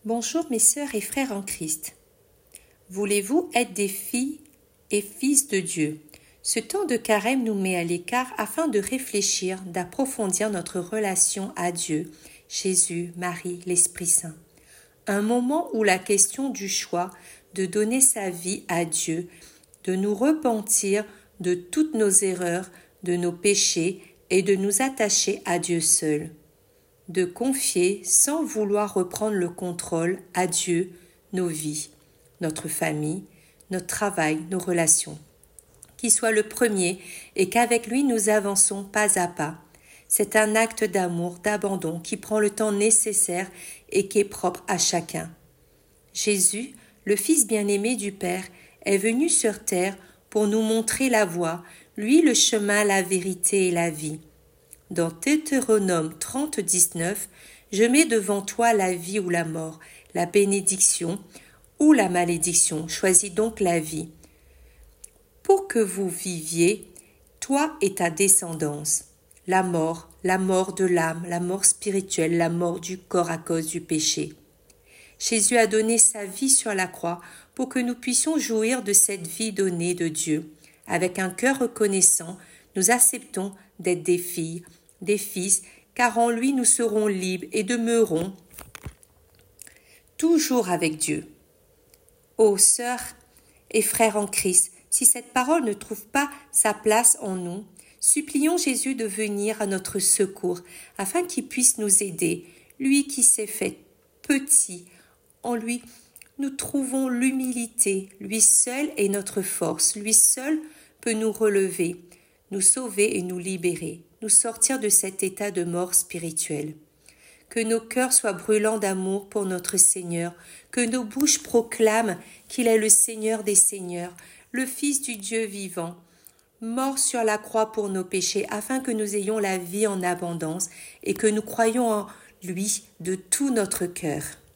Bonjour mes sœurs et frères en Christ. Voulez-vous être des filles et fils de Dieu? Ce temps de carême nous met à l'écart afin de réfléchir, d'approfondir notre relation à Dieu, Jésus, Marie, l'Esprit Saint. Un moment où la question du choix de donner sa vie à Dieu, de nous repentir de toutes nos erreurs, de nos péchés et de nous attacher à Dieu seul. De confier, sans vouloir reprendre le contrôle, à Dieu nos vies, notre famille, notre travail, nos relations. Qu'il soit le premier et qu'avec lui nous avançons pas à pas. C'est un acte d'amour, d'abandon qui prend le temps nécessaire et qui est propre à chacun. Jésus, le Fils bien-aimé du Père, est venu sur terre pour nous montrer la voie, lui le chemin, la vérité et la vie. Dans Deutéronome 30, 19, je mets devant toi la vie ou la mort, la bénédiction ou la malédiction. Choisis donc la vie. Pour que vous viviez, toi et ta descendance. La mort de l'âme, la mort spirituelle, la mort du corps à cause du péché. Jésus a donné sa vie sur la croix pour que nous puissions jouir de cette vie donnée de Dieu. Avec un cœur reconnaissant, nous acceptons d'être des filles, des fils, car en lui nous serons libres et demeurons toujours avec Dieu. Ô sœurs et frères en Christ, si cette parole ne trouve pas sa place en nous, supplions Jésus de venir à notre secours, afin qu'il puisse nous aider, lui qui s'est fait petit. En lui, nous trouvons l'humilité, lui seul est notre force, lui seul peut nous relever, nous sauver et nous libérer, nous sortir de cet état de mort spirituelle. Que nos cœurs soient brûlants d'amour pour notre Seigneur, que nos bouches proclament qu'il est le Seigneur des Seigneurs, le Fils du Dieu vivant, mort sur la croix pour nos péchés, afin que nous ayons la vie en abondance et que nous croyions en lui de tout notre cœur.